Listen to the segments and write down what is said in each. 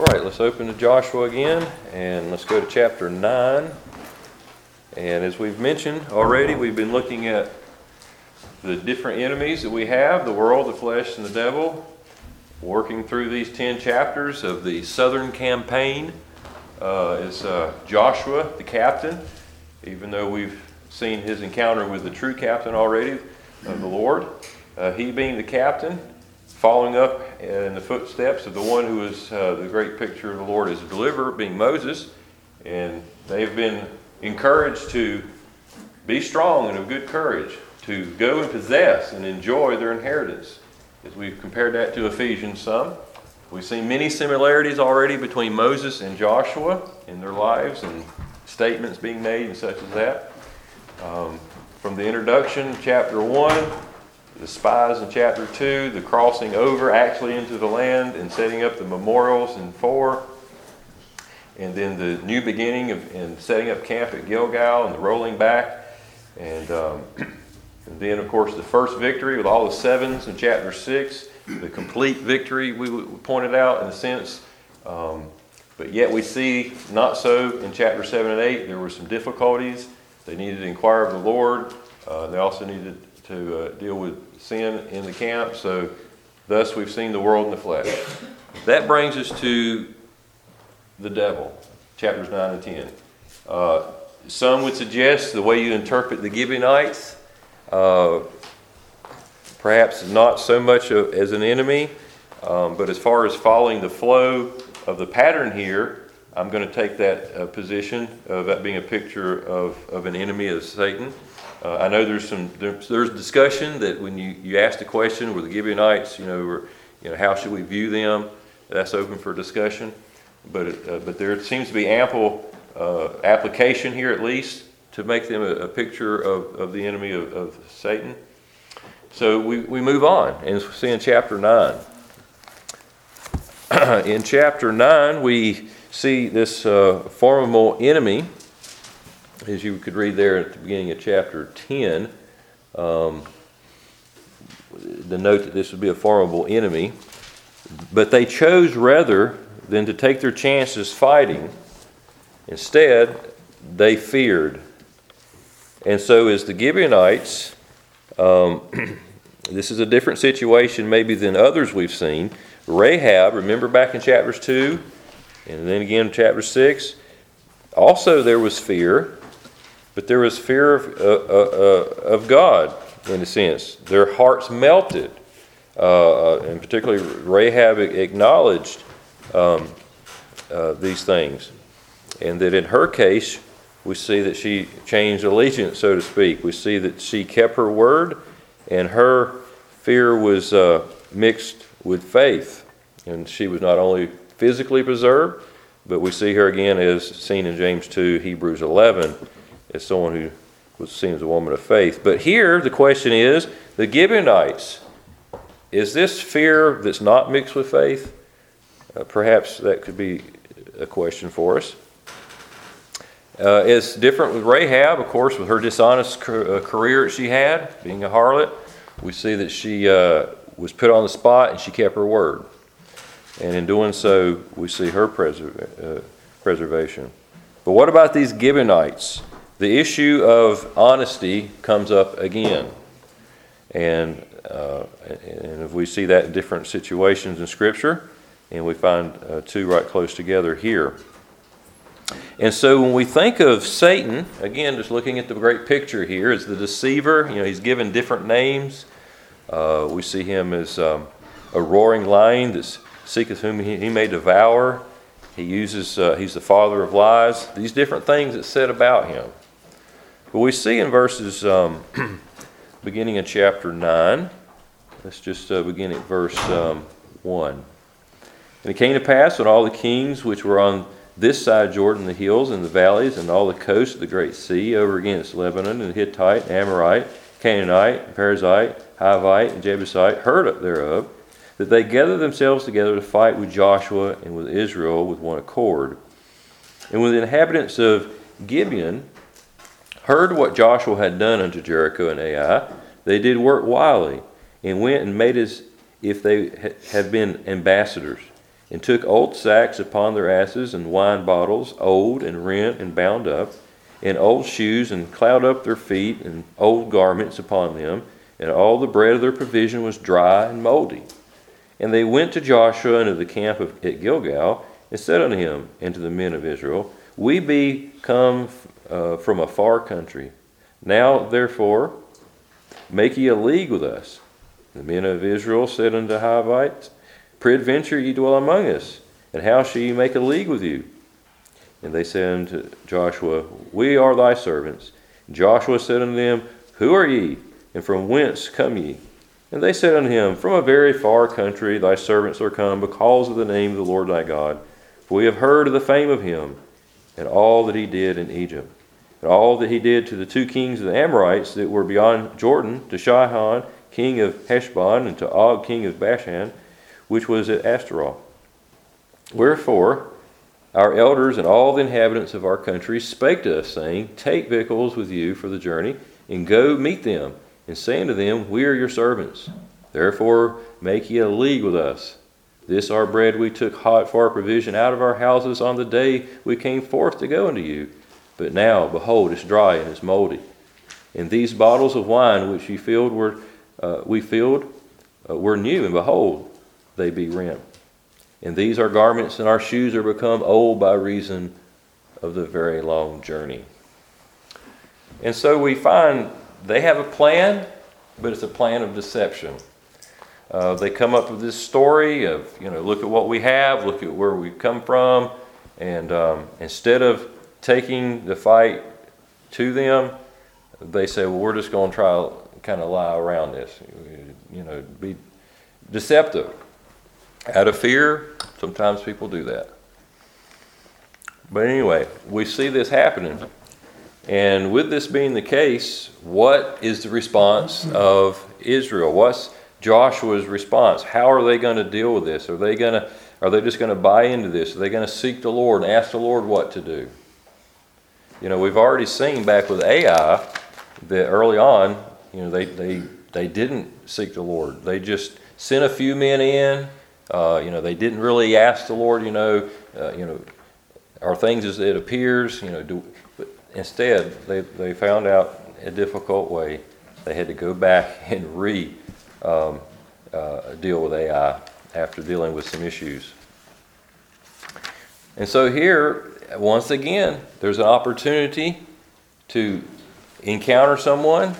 right, let's open to Joshua again, and let's go to chapter 9. And as we've mentioned already, we've been looking at the different enemies that we have, the world, the flesh, and the devil, working through these 10 chapters of the Southern Campaign. Is Joshua, the captain, even though we've seen his encounter with the true captain already of the Lord. He being the captain, following up in the footsteps of the one who is the great picture of the Lord as a deliverer, being Moses. And they've been encouraged to be strong and of good courage, to go and possess and enjoy their inheritance. As we've compared that to Ephesians some, we've seen many similarities already between Moses and Joshua in their lives and statements being made and such as that. From the introduction, chapter 1, the spies in chapter 2, the crossing over actually into the land and setting up the memorials in 4, and then the new beginning and setting up camp at Gilgal and the rolling back, and then of course the first victory with all the sevens in chapter 6, the complete victory we pointed out in a sense, but yet we see not so in chapter 7 and 8. There were some difficulties. They needed to inquire of the Lord. They also needed to deal with sin in the camp. So thus we've seen the world in the flesh. That brings us to the devil, chapters 9 and 10. Some would suggest the way you interpret the Gibeonites, perhaps not so much as an enemy, but as far as following the flow of the pattern here, I'm going to take that position of that being a picture of an enemy of Satan. I know there's discussion that when you ask the question, were the Gibeonites, how should we view them? That's open for discussion, but there seems to be ample application here, at least, to make them a picture of the enemy of Satan. So we move on and see in chapter 9. In chapter 9, we see this formidable enemy, as you could read there at the beginning of chapter 10, the note that this would be a formidable enemy. But they chose rather than to take their chances fighting. Instead, they feared. And so as the Gibeonites, this is a different situation maybe than others we've seen. Rahab, remember back in chapters 2, and then again in chapter 6, also there was fear, but there was fear of God in a sense. Their hearts melted, and particularly Rahab acknowledged these things. And that in her case, we see that she changed allegiance, so to speak. We see that she kept her word, and her fear was mixed with faith. And she was not only physically preserved, but we see her again as seen in James 2, Hebrews 11, as someone who was seen as a woman of faith. But here the question is, the Gibeonites, is this fear that's not mixed with faith? Perhaps that could be a question for us. It's different with Rahab, of course, with her dishonest career that she had, being a harlot. We see that she was put on the spot and she kept her word. And in doing so, we see her preservation. But what about these Gibeonites? The issue of honesty comes up again. And if we see that in different situations in Scripture, and we find two right close together here. And so when we think of Satan, again, just looking at the great picture here, as the deceiver, he's given different names. We see him as a roaring lion that seeketh whom he may devour. He's the father of lies. These different things that's said about him. But we see in verses beginning in chapter 9, let's just begin at verse 1. And it came to pass when all the kings which were on this side Jordan, the hills and the valleys, and all the coast of the great sea, over against Lebanon, and Hittite, and Amorite, Canaanite, and Perizzite, Hivite, and Jebusite, heard thereof, that they gathered themselves together to fight with Joshua and with Israel with one accord. And when the inhabitants of Gibeon heard what Joshua had done unto Jericho and Ai, they did work wily, and went and made as if they had been ambassadors, and took old sacks upon their asses, and wine bottles, old and rent and bound up, and old shoes, and cloud up their feet, and old garments upon them, and all the bread of their provision was dry and moldy. And they went to Joshua into the camp at Gilgal, and said unto him and to the men of Israel, We be come from a far country. Now therefore make ye a league with us. The men of Israel said unto the Hivites, Peradventure ye dwell among us, and how shall ye make a league with you? And they said unto Joshua, We are thy servants. And Joshua said unto them, Who are ye, and from whence come ye? And they said unto him, From a very far country thy servants are come, because of the name of the Lord thy God. For we have heard of the fame of him, and all that he did in Egypt, and all that he did to the two kings of the Amorites that were beyond Jordan, to Sihon, king of Heshbon, and to Og, king of Bashan, which was at Ashtaroth. Wherefore our elders and all the inhabitants of our country spake to us, saying, Take victuals with you for the journey, and go meet them, and say unto them, We are your servants. Therefore make ye a league with us. This our bread we took hot for our provision out of our houses on the day we came forth to go unto you. But now, behold, it's dry and it's moldy. And these bottles of wine which we filled were new, and behold, they be rent. And these our garments and our shoes are become old by reason of the very long journey. And so we find they have a plan, but it's a plan of deception. They come up with this story of, look at what we have, look at where we've come from, and instead of taking the fight to them, they say, well, we're just going to try to kind of lie around this, be deceptive. Out of fear, sometimes people do that. But anyway, we see this happening. And with this being the case, what is the response of Israel? What's Joshua's response? How are they going to deal with this? Are they just going to buy into this? Are they going to seek the Lord and ask the Lord what to do? We've already seen back with Ai that early on, they didn't seek the Lord. They just sent a few men in. They didn't really ask the Lord, are things as it appears? But instead, they found out a difficult way. They had to go back and deal with Ai after dealing with some issues. And so here, once again, there's an opportunity to encounter someone,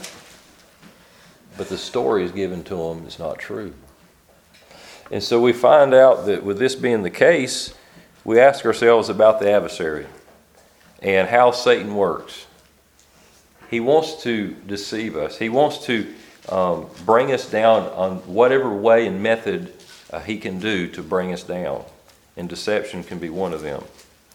but the story is given to them is not true. And so we find out that with this being the case, we ask ourselves about the adversary and how Satan works. He wants to deceive us. He wants to bring us down on whatever way and method he can do to bring us down. And deception can be one of them.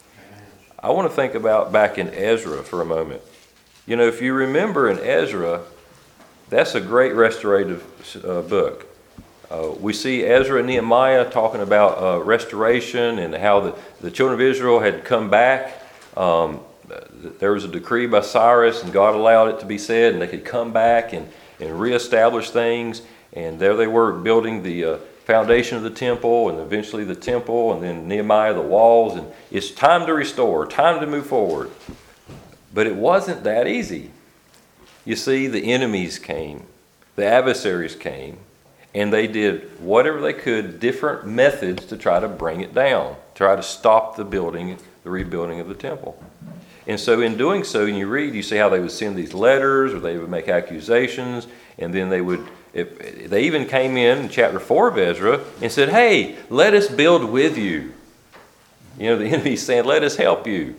I want to think about back in Ezra for a moment. If you remember in Ezra, that's a great restorative book. We see Ezra and Nehemiah talking about restoration and how the children of Israel had come back. There was a decree by Cyrus, and God allowed it to be said, and they could come back and reestablish things. And there they were building the foundation of the temple, and eventually the temple, and then Nehemiah the walls. And it's time to restore, time to move forward. But it wasn't that easy. You see, the enemies came, the adversaries came, and they did whatever they could, different methods to try to bring it down, try to stop the rebuilding of the temple. And so in doing so, and you see how they would send these letters, or they would make accusations, and then they even came in chapter 4 of Ezra and said, hey, let us build with you. The enemy's saying, let us help you.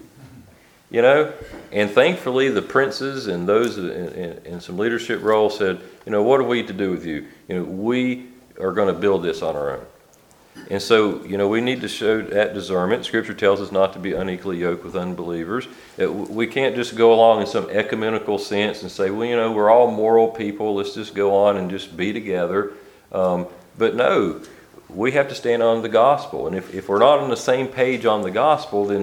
And thankfully the princes and those in some leadership roles said, what are we to do with you? We are going to build this on our own. And so, we need to show that discernment. Scripture tells us not to be unequally yoked with unbelievers. We can't just go along in some ecumenical sense and say, well, we're all moral people. Let's just go on and just be together. But no, we have to stand on the gospel. And if we're not on the same page on the gospel, then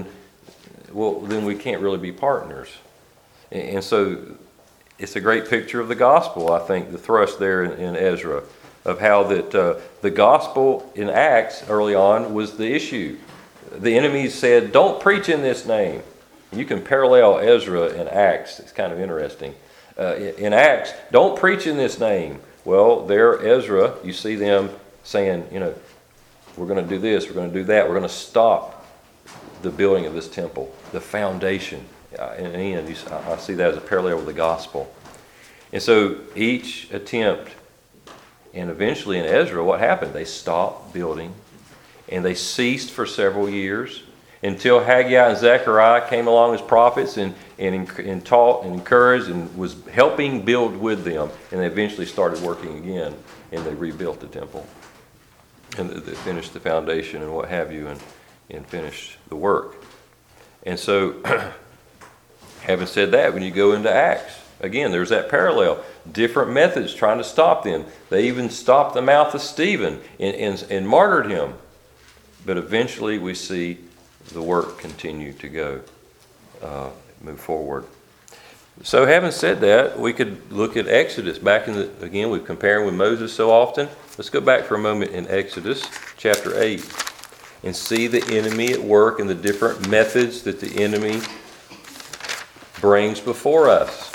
we can't really be partners. And so it's a great picture of the gospel, I think, the thrust there in Ezra. of how that the gospel in Acts early on was the issue. The enemies said, don't preach in this name. You can parallel Ezra in Acts. It's kind of interesting. In Acts, don't preach in this name. Well, there, Ezra, you see them saying, we're going to do this, we're going to do that, we're going to stop the building of this temple, the foundation. In the end, I see that as a parallel with the gospel. And so each attempt, and eventually in Ezra, what happened? They stopped building, and they ceased for several years until Haggai and Zechariah came along as prophets and taught and encouraged and was helping build with them. And they eventually started working again, and they rebuilt the temple. And they finished the foundation and what have you, and finished the work. And so, having said that, when you go into Acts, again, there's that parallel. Different methods trying to stop them. They even stopped the mouth of Stephen and martyred him. But eventually we see the work continue to go, move forward. So having said that, we could look at Exodus. Again, we're comparing with Moses so often. Let's go back for a moment in Exodus chapter 8 and see the enemy at work and the different methods that the enemy brings before us.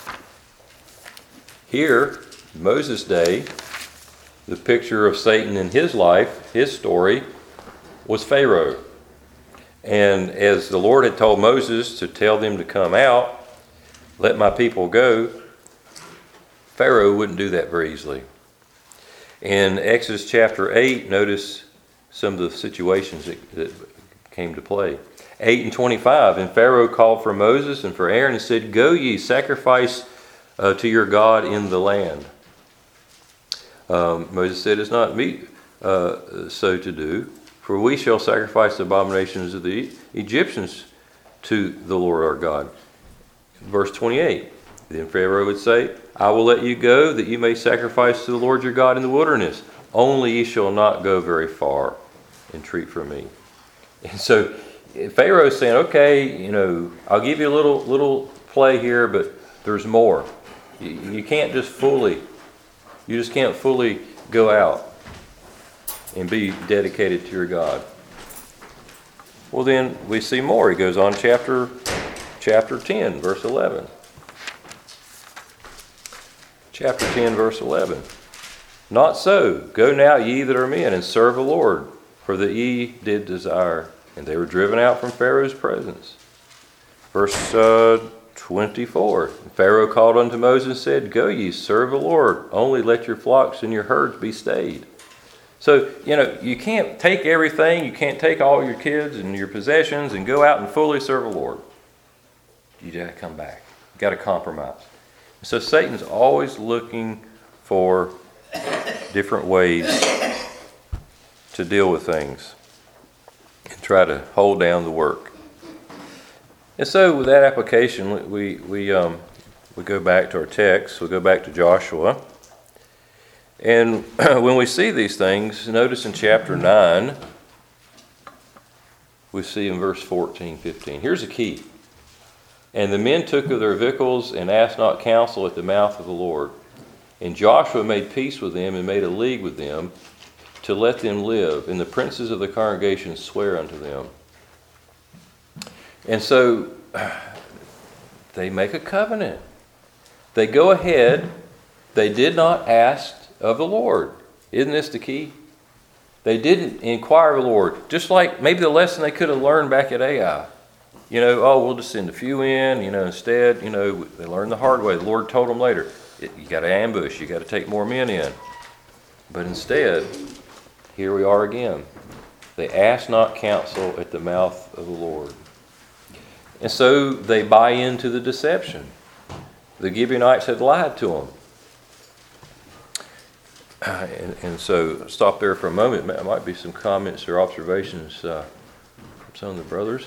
Here, Moses' day, the picture of Satan in his life, his story, was Pharaoh. And as the Lord had told Moses to tell them to come out, let my people go, Pharaoh wouldn't do that very easily. In Exodus chapter 8, notice some of the situations that came to play. 8:25, and Pharaoh called for Moses and for Aaron and said, go ye, sacrifice to your God in the land. Moses said, it's not meet so to do, for we shall sacrifice the abominations of the Egyptians to the Lord our God. Verse 28, then Pharaoh would say, I will let you go, that you may sacrifice to the Lord your God in the wilderness. Only ye shall not go very far. Entreat for me. And so Pharaoh's saying, okay, I'll give you a little play here, but there's more. You can't just you can't fully go out and be dedicated to your God. Well, then we see more. He goes on chapter 10, verse 11. Chapter 10, verse 11. Not so. Go now, ye that are men, and serve the Lord, for that ye did desire. And they were driven out from Pharaoh's presence. Verse 24. Pharaoh called unto Moses and said, go ye, serve the Lord. Only let your flocks and your herds be stayed. So, you can't take everything. You can't take all your kids and your possessions and go out and fully serve the Lord. You got to come back. You got to compromise. So Satan's always looking for different ways to deal with things and try to hold down the work. And so with that application, we go back to our text. We go back to Joshua. And when we see these things, notice in chapter 9, we see in verse 14, 15. Here's the key. And the men took of their victuals and asked not counsel at the mouth of the Lord. And Joshua made peace with them and made a league with them to let them live. And the princes of the congregation swear unto them. And so they make a covenant. They go ahead. They did not ask of the Lord. Isn't this the key? They didn't inquire of the Lord. Just like maybe the lesson they could have learned back at Ai. We'll just send a few in, instead, they learned the hard way. The Lord told them later, you got to ambush, you got to take more men in. But instead, here we are again. They ask not counsel at the mouth of the Lord. And so they buy into the deception. The Gibeonites had lied to them. And so stop there for a moment. There might be some comments or observations from some of the brothers.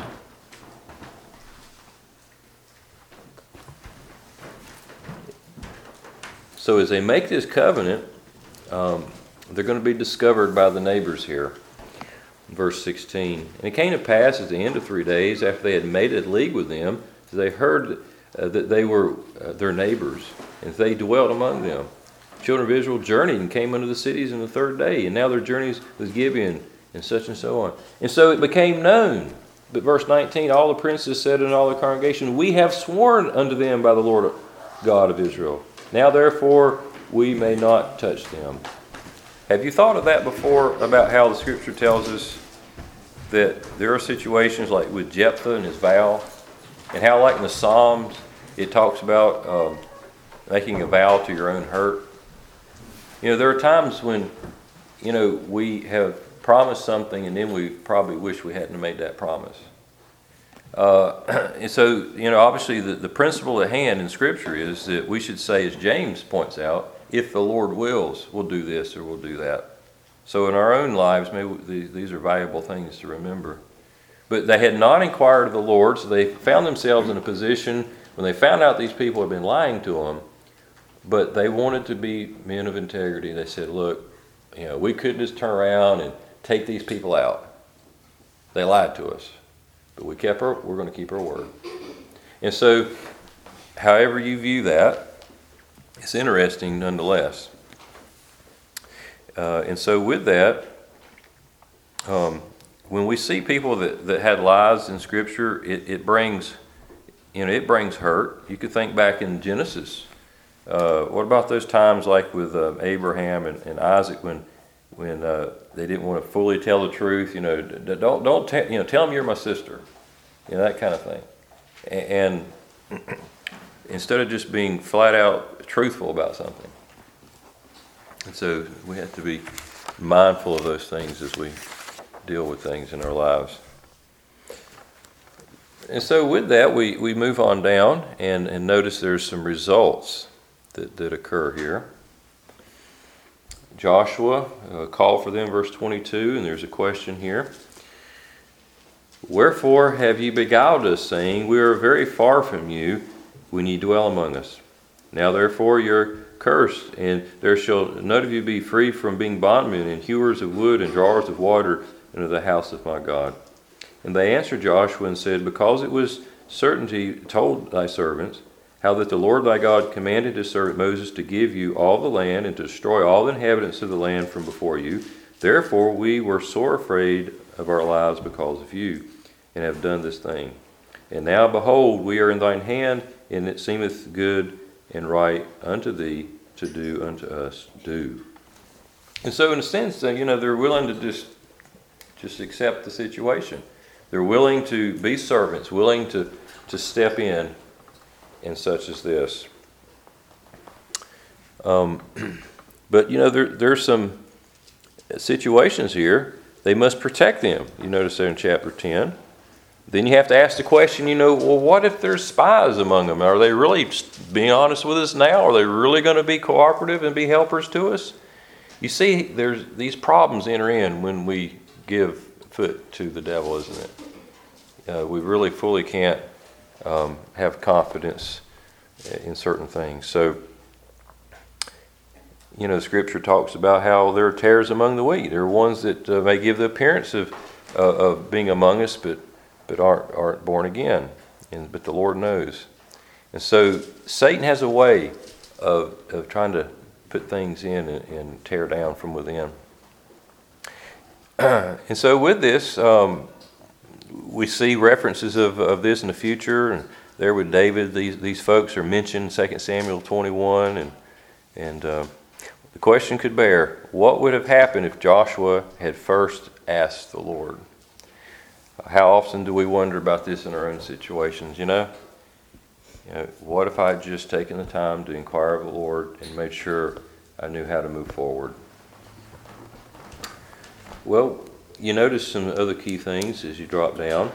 So as they make this covenant, they're going to be discovered by the neighbors here. Verse 16. And it came to pass at the end of 3 days, after they had made a league with them, they heard that they were their neighbors, and they dwelt among them. children of Israel journeyed and came unto the cities in the third day, and now their journeys with Gibeon, and such and so on. And so it became known. But verse 19, all the princes said in all the congregation, we have sworn unto them by the Lord God of Israel. Now therefore we may not touch them. Have you thought of that before, about how the Scripture tells us that there are situations like with Jephthah and his vow, and how like in the Psalms it talks about making a vow to your own hurt? There are times when, we have promised something and then we probably wish we hadn't made that promise. And so, obviously the principle at hand in Scripture is that we should say, as James points out, if the Lord wills, we'll do this or we'll do that. So in our own lives, maybe these are valuable things to remember. But they had not inquired of the Lord, so they found themselves in a position when they found out these people had been lying to them, but they wanted to be men of integrity. They said, look, we couldn't just turn around and take these people out. They lied to us, but we're going to keep our word. And so, however you view that, it's interesting nonetheless. And so with that, when we see people that had lies in Scripture, it brings hurt. You could think back in Genesis. What about those times like with Abraham and Isaac when they didn't want to fully tell the truth? Don't tell them you're my sister. That kind of thing. And instead of just being flat out truthful about something. And so we have to be mindful of those things as we deal with things in our lives. And so with that, we move on down and notice there's some results that occur here. Joshua called for them, verse 22, and there's a question here. Wherefore have ye beguiled us, saying, we are very far from you when ye dwell among us. Now therefore you're cursed, and there shall none of you be free from being bondmen and hewers of wood and drawers of water into the house of my God. And they answered Joshua and said, because it was certainty told thy servants, how that the Lord thy God commanded his servant Moses to give you all the land and to destroy all the inhabitants of the land from before you. Therefore we were sore afraid of our lives because of you, and have done this thing. And now behold, we are in thine hand, and it seemeth good and right unto thee to do unto us do. And so in a sense, they're willing to just accept the situation. They're willing to be servants, willing to step in such as this. But there's some situations here. They must protect them. You notice there in chapter 10. Then you have to ask the question, well, what if there's spies among them? Are they really being honest with us now? Are they really going to be cooperative and be helpers to us? You see, there's these problems enter in when we give foot to the devil, isn't it? We really fully can't have confidence in certain things. So, Scripture talks about how there are tares among the wheat. There are ones that may give the appearance of being among us, but aren't born again. But the Lord knows. And so Satan has a way of trying to put things in and tear down from within. And so with this, we see references of this in the future. And there with David, these folks are mentioned in 2 Samuel 21. And the question could bear, what would have happened if Joshua had first asked the Lord? How often do we wonder about this in our own situations, what if I had just taken the time to inquire of the Lord and made sure I knew how to move forward? Well, you notice some other key things as you drop down.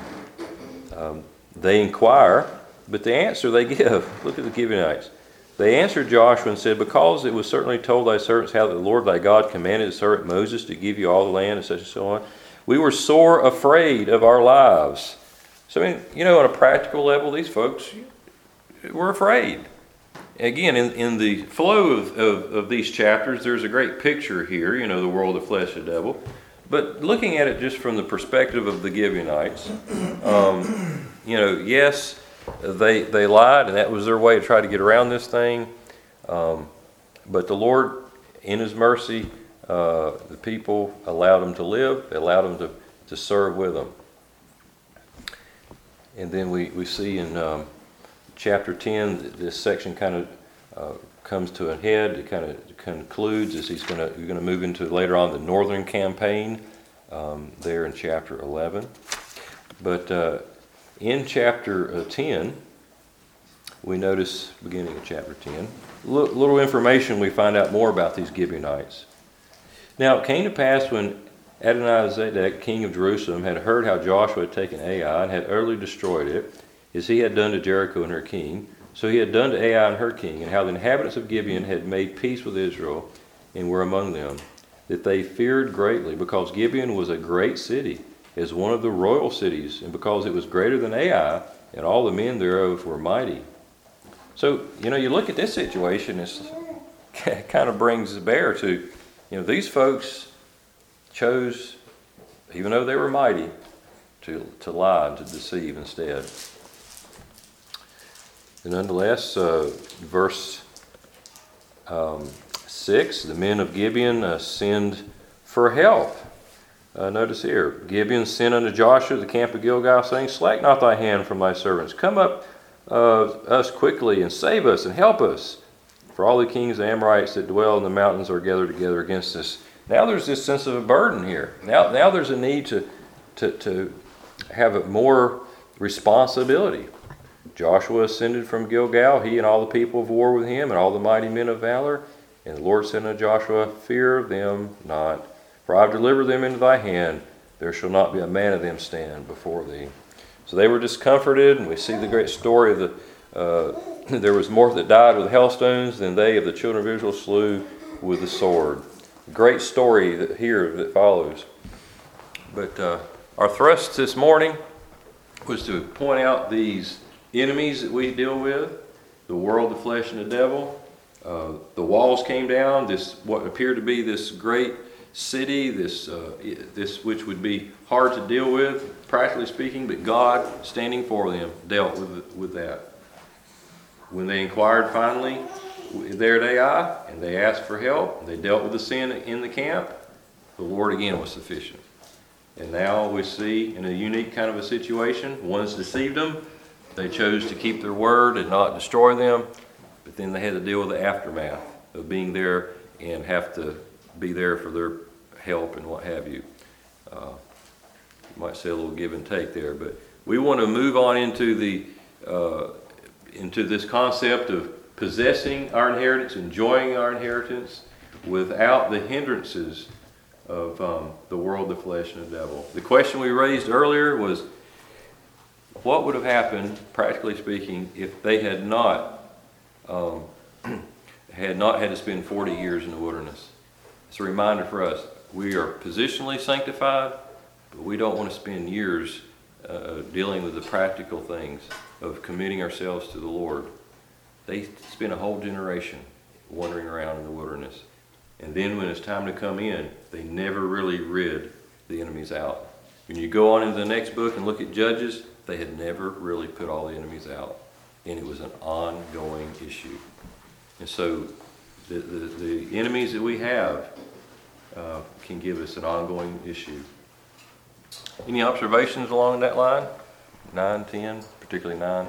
They inquire, but the answer they give, look at the Gibeonites. They answered Joshua and said, because it was certainly told thy servants how that the Lord thy God commanded his servant Moses to give you all the land and such and so on. We were sore afraid of our lives. So, on a practical level, these folks were afraid. Again, in the flow of these chapters, there's a great picture here, the world of flesh and devil. But looking at it just from the perspective of the Gibeonites, yes, they lied, and that was their way to try to get around this thing. But the Lord, in His mercy, the people allowed them to live. They allowed them to serve with them. And then we see in chapter 10, this section kind of comes to a head. It kind of concludes as you're going to move into later on the northern campaign there in chapter 11. But in chapter 10, we notice, beginning of chapter 10, little information we find out more about these Gibeonites. Now it came to pass when Adonizedek, king of Jerusalem, had heard how Joshua had taken Ai and had utterly destroyed it, as he had done to Jericho and her king, so he had done to Ai and her king, and how the inhabitants of Gibeon had made peace with Israel and were among them, that they feared greatly, because Gibeon was a great city, as one of the royal cities, and because it was greater than Ai, and all the men thereof were mighty. So, you look at this situation, it kind of brings bear to, these folks chose, even though they were mighty, to lie and to deceive instead. And nonetheless, verse 6, the men of Gibeon sinned for help. Notice here, Gibeon sent unto Joshua the camp of Gilgal, saying, Slack not thy hand from thy servants. Come up us quickly and save us and help us. For all the kings of the Amorites that dwell in the mountains are gathered together against us. Now there's this sense of a burden here. Now there's a need to have more responsibility. Joshua ascended from Gilgal, he and all the people of war with him, and all the mighty men of valor. And the Lord said unto Joshua, Fear them not, for I have delivered them into thy hand. There shall not be a man of them stand before thee. So they were discomforted, and we see the great story of there was more that died with hailstones than they of the children of Israel slew with the sword. Great story that follows. But our thrust this morning was to point out these enemies that we deal with, the world, the flesh, and the devil. The walls came down, what appeared to be this great city, this which would be hard to deal with, practically speaking, but God, standing for them, dealt with that. When they inquired finally there at Ai, and they asked for help, and they dealt with the sin in the camp, the Lord again was sufficient. And now we see in a unique kind of a situation, one's deceived them, they chose to keep their word and not destroy them, but then they had to deal with the aftermath of being there and have to be there for their help and what have you. You might say a little give and take there, but we want to move on into this concept of possessing our inheritance, enjoying our inheritance without the hindrances of the world, the flesh, and the devil. The question we raised earlier was, what would have happened, practically speaking, if they had not had to spend 40 years in the wilderness? It's a reminder for us. We are positionally sanctified, but we don't want to spend years dealing with the practical things of committing ourselves to the Lord. They spent a whole generation wandering around in the wilderness. And then when it's time to come in, they never really rid the enemies out. When you go on into the next book and look at Judges, they had never really put all the enemies out. And it was an ongoing issue. And so the enemies that we have can give us an ongoing issue. Any observations along that line? 9, 10, particularly 9?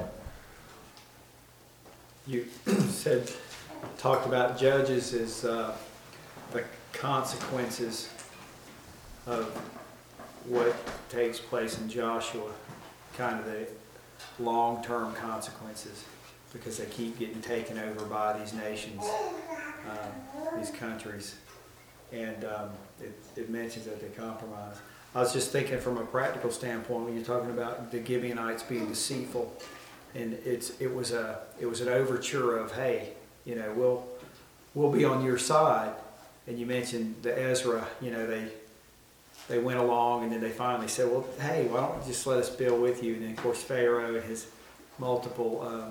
You talked about Judges as the consequences of what takes place in Joshua, kind of the long-term consequences, because they keep getting taken over by these nations, these countries, and it mentions that they compromise. I was just thinking from a practical standpoint, when you're talking about the Gibeonites being deceitful, and it was an overture of, hey, we'll be on your side. And you mentioned the Ezra, they went along, and then they finally said, well, hey, why don't you just let us build with you? And then of course Pharaoh and his multiple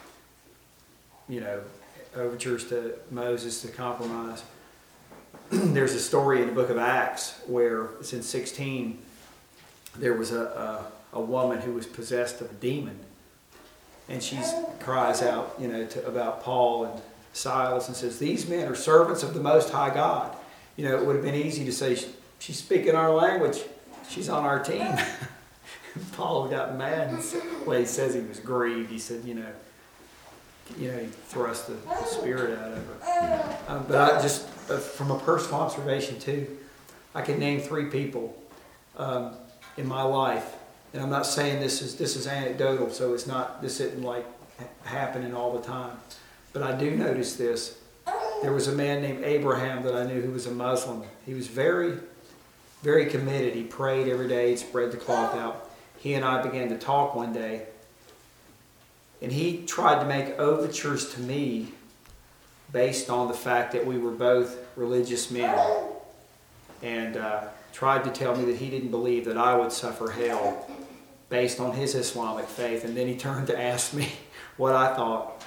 overtures to Moses to compromise. There's a story in the book of Acts where it's in 16. There was a woman who was possessed of a demon, and she cries out, about Paul Silas and says, "These men are servants of the Most High God." You know, it would have been easy to say, "She's speaking our language. She's on our team." Paul got mad. Well, he says he was grieved. He said, he thrust the spirit out of her. But I just, from a personal observation too, I can name 3 people in my life, and I'm not saying this is anecdotal, so this isn't like happening all the time. But I do notice this. There was a man named Abraham that I knew who was a Muslim. He was very, very committed. He prayed every day. He spread the cloth out. He and I began to talk one day, and he tried to make overtures to me based on the fact that we were both religious men, and tried to tell me that he didn't believe that I would suffer hell based on his Islamic faith. And then he turned to ask me what I thought,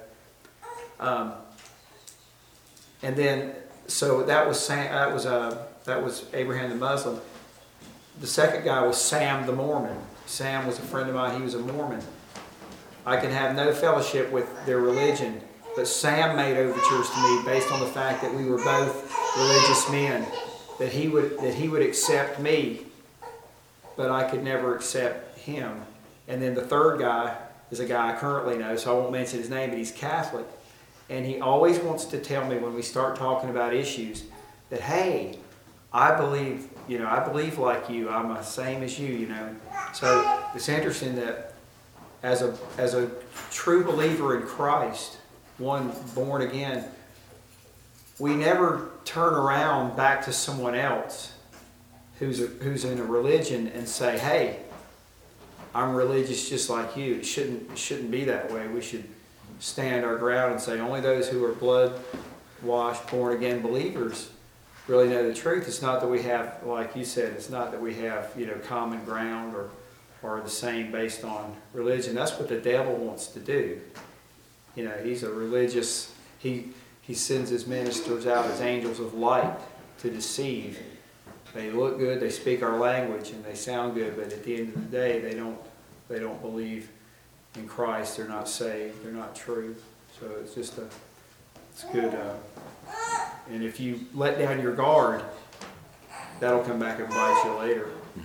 and then so that was Abraham the Muslim. The second guy was Sam the Mormon. Sam was a friend of mine. He was a Mormon. I can have no fellowship with their religion, but Sam made overtures to me based on the fact that we were both religious men, that he would accept me, but I could never accept him. And then the third guy is a guy I currently know, so I won't mention his name, but he's Catholic. And he always wants to tell me when we start talking about issues that, hey, I believe like you. I'm the same as you, So it's interesting that as a true believer in Christ, one born again, we never turn around back to someone else who's in a religion and say, "Hey, I'm religious just like you." It shouldn't be that way. We should stand our ground and say only those who are blood-washed, born-again believers really know the truth. It's not that we have, like you said, it's not that we have, common ground or the same based on religion. That's what the devil wants to do. He's a religious, he sends his ministers out as angels of light to deceive. They look good, they speak our language, and they sound good, but at the end of the day, they don't believe in Christ. They're not saved. They're not true. So it's good. And if you let down your guard, that'll come back and bite you later.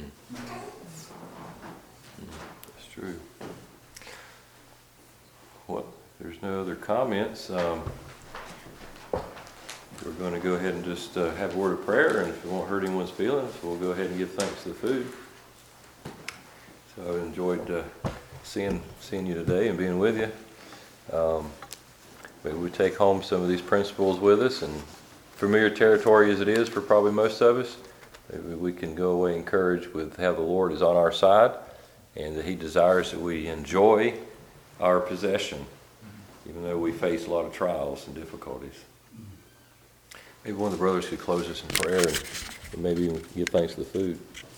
That's true. Well, if there's no other comments, we're going to go ahead and just have a word of prayer, and if it won't hurt anyone's feelings, we'll go ahead and give thanks to the food. So I enjoyed seeing you today and being with you. Maybe we take home some of these principles with us, and familiar territory as it is for probably most of us, maybe we can go away encouraged with how the Lord is on our side and that He desires that we enjoy our possession, even though we face a lot of trials and difficulties. Maybe one of the brothers could close us in prayer and maybe even give thanks to the food.